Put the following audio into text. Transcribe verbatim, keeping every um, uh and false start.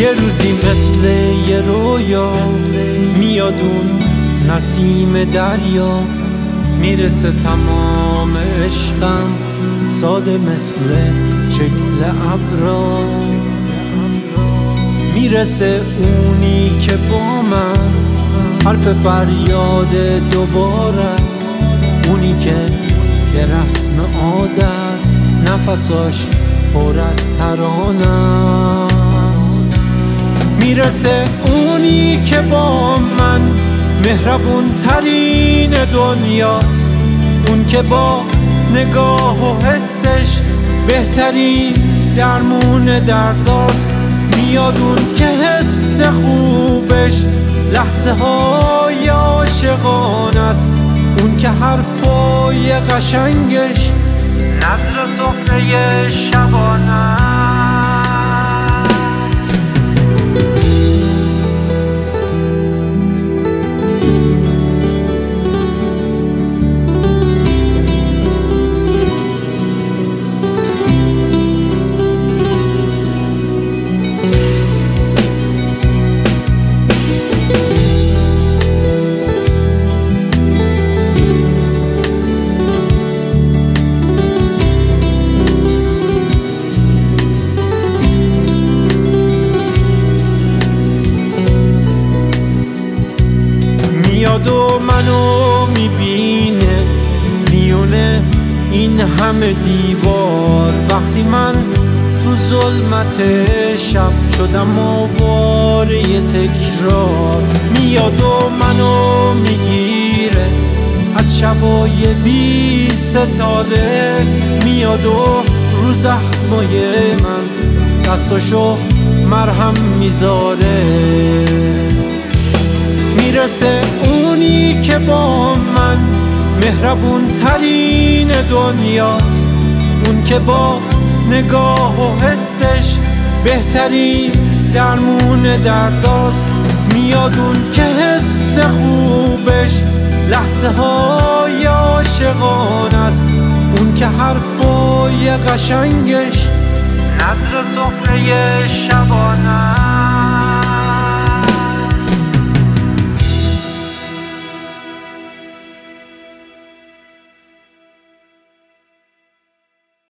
یه روزی مثل یه رویا میاد اون نسیم دریا، میرسه تمام عشقم ساده مثل شکل ابرا. میرسه اونی که با من حرف فریاد دوباره است، اونی که یه رسم عادت نفساش پر از ترانه است. میرسه اونی که با من مهربون ترین دنیاست، اون که با نگاه و حسش بهترین درمون درداست. میاد اون که حس خوبش لحظه های عاشقانه است، اون که حرفای قشنگش نظر سفره شبانه. میاد و منو میبینه میونه این همه دیوار، وقتی من تو ظلمت شب شدم آواره تکرار. میاد و منو میگیره از شبای بی ستاره، میاد و رو زخمای من دستاشو مرهم میذاره. میرسه اونی که با من مهربون ترین دنیاست، اون که با نگاه و حسش بهترین درمون درداست. میاد اون که حس خوبش لحظه های عاشقانه است، اون که حرفای قشنگش نظر سفره شبانه.